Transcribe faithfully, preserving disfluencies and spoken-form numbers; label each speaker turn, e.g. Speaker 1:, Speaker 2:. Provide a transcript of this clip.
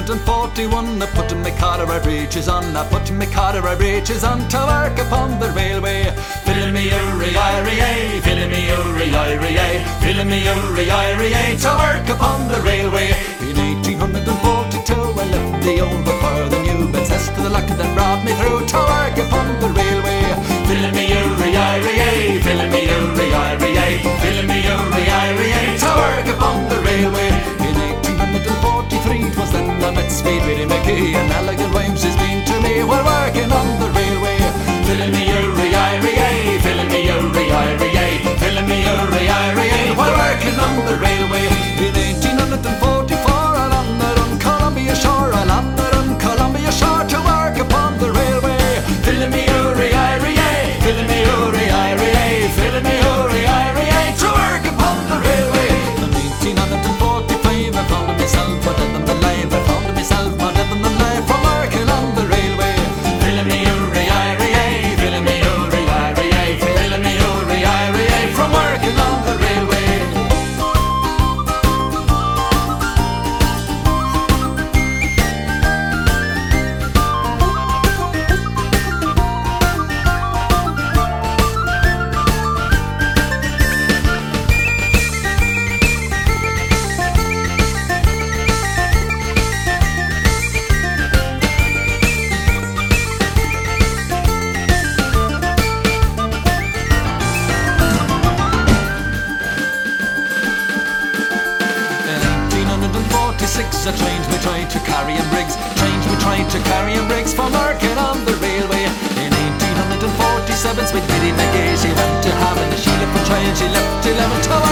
Speaker 1: forty-one, I put my corduroy breeches on, I put my corduroy breeches on to work upon the railway. Filling me uri-iri-ay, filling me uri-iri-ay, filling me uri-iri-ay to work upon the railway. In eighteen forty-two, I left the old but for the new, but cess to the luck that brought me through to work upon the railway. Filling me uri-iri-ay, filling me uri-iri-ay, filling me uri-iri-ay to work upon the railway. In eighteen forty-three, 'twas then I met Speed Willie McGee, and elegant rhymes he's been to me while working on the railway. Filling me uri-iri-ay, filling me uri-iri-ay, filling me uri-iri-ay while working on the railway. In eighteen forty-four, I landed on Columbia Shore, I landed on Columbia Shore to work upon the railway. Filling me uri-iri-ay, filling me uri-iri-ay, filling me uri-iri-ay to work upon the railway. In eighteen forty-five, I found myself more dead than alive, I found myself more dead than alive from working on the railway. Filling me uri-iri-ay, filling me uri-iri-ay, filling me uri-iri-ay from working on the railway. I trained me trying to carry and rigs, trained me trying to carry and rigs for working on the railway. In eighteen forty-seven, sweet Biddy McGee, she went to having, she left for trying, she left eleven to